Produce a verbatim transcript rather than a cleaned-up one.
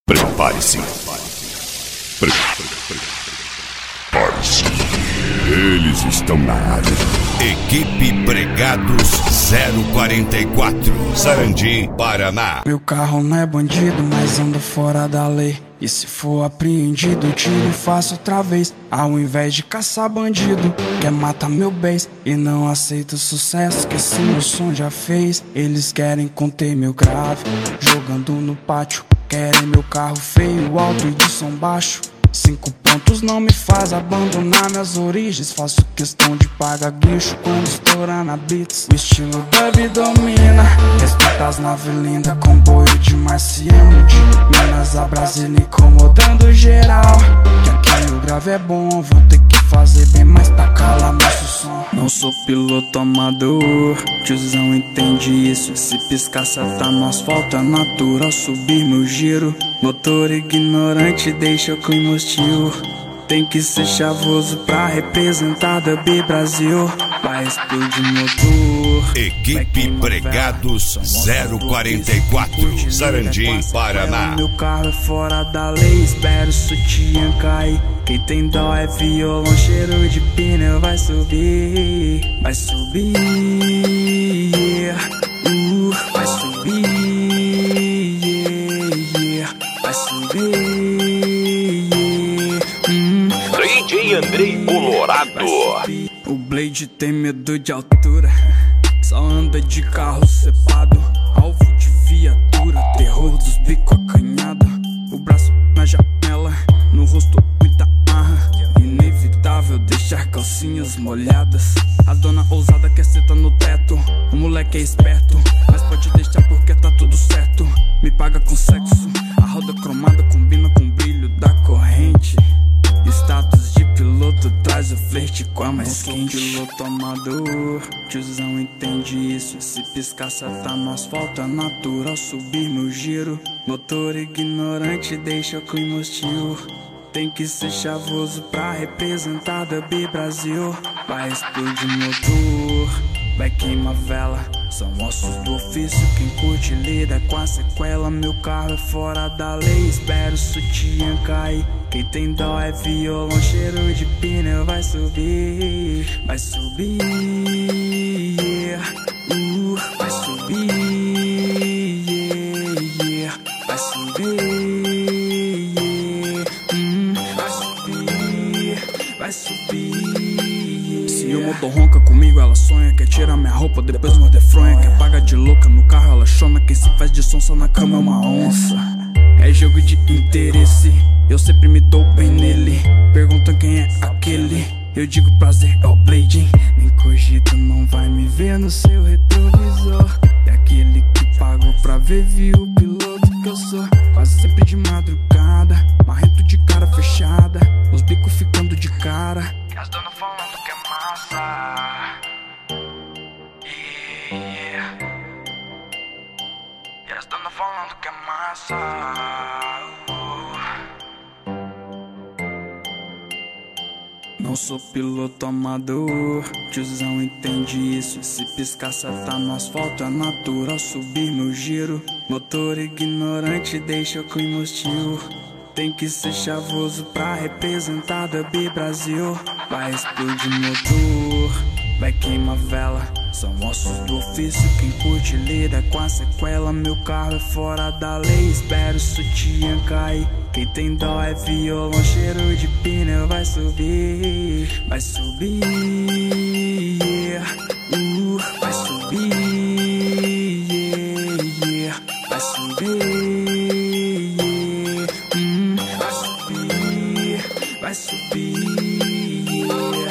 Prepare-se. Prepare-se. Eles estão na área. Equipe Pregados zero quarenta e quatro, Sarandi, Paraná. Meu carro não é bandido, mas anda fora da lei. E se for apreendido, tiro e faço outra vez. Ao invés de caçar bandido, quer matar meu bens. E não aceita o sucesso que esse meu som já fez. Eles querem conter meu grave, jogando no pátio. Querem meu carro feio, alto e de som baixo. Cinco pontos não me faz abandonar minhas origens. Faço questão de pagar guincho quando estourar na beats. O estilo dub domina, respeita as naves lindas, comboio de marciano, de Minas a Brasília incomodando geral. Que aqui o grave é bom, vou ter que fazer bem mais pra calar nosso som. Não sou piloto amador, tiozão entende isso. Se piscar seta no asfalto é natural subir meu giro. Motor ignorante deixa o clima hostil. Tem que ser chavoso pra representar Dub Brasil. Vai explodir motor. Equipe Pregados zero quarenta e quatro, Sarandi, Paraná. Meu carro é fora da lei, espero o sutiã cair. Quem tem dó é violão, cheiro de pneu. Vai subir, vai subir, uh, vai subir, yeah, vai subir, hum. D J Andrei Colorado. O Blade tem medo de altura, só anda de carro cepado, alvo de viatura, terror dos bico acanhado. O braço na janela, no rosto muita marra. Inevitável deixar calcinhas molhadas. A dona ousada quer seta no teto. O moleque é esperto, mas pode deixar porque tá tudo certo. Me paga com sexo, a roda cromada combina com o brilho da corrente. Status de piloto traz o flerte com a mais quente. Piloto amador, tiozão entende isso. Se piscar seta no asfalto é natural subir meu giro. Motor ignorante deixa o clima hostil. Tem que ser chavoso pra representar Dub Brasil. Vai explodir motor, vai queimar vela. São ossos do ofício, quem curte lida com a sequela. Meu carro é fora da lei, espero o sutiã cair. Quem tem dó é violão, cheiro de pneu. Vai subir, vai subir, yeah, uh, vai subir, yeah, yeah, vai subir, yeah, hum, vai subir, vai subir, yeah. Se o motor ronca comigo, ela sonha. Quer tirar minha roupa, depois morder fronha. Quer pagar de louca, no carro ela chona. Quem se faz de sonsa na cama é uma onça. É jogo de interesse, eu sempre me dou bem nele. Perguntam quem é aquele, eu digo prazer é o Blade. Nem cogita, não vai me ver no seu retrovisor. É aquele que pagou pra ver, viu o piloto que eu sou. Quase sempre de madrugada, marrento de cara fechada, os bicos ficando de cara. E as donas falando que é massa, yeah. E as donas falando que é massa, uh. Não sou piloto amador, tiozão entende isso. Se piscar seta no asfalto é natural subir meu giro. Motor ignorante deixa o clima hostil. Tem que ser chavoso pra representar Dub Brasil. Vai explodir motor, vai queimar vela. São ossos do ofício, quem curte lida com a sequela. Meu carro é fora da lei, espero o sutiã cair. Quem tem dó é violão, cheiro de pneu. Vai subir, vai subir, yeah, uh, vai subir, yeah, yeah, vai subir, yeah, hum, vai subir, vai subir, yeah.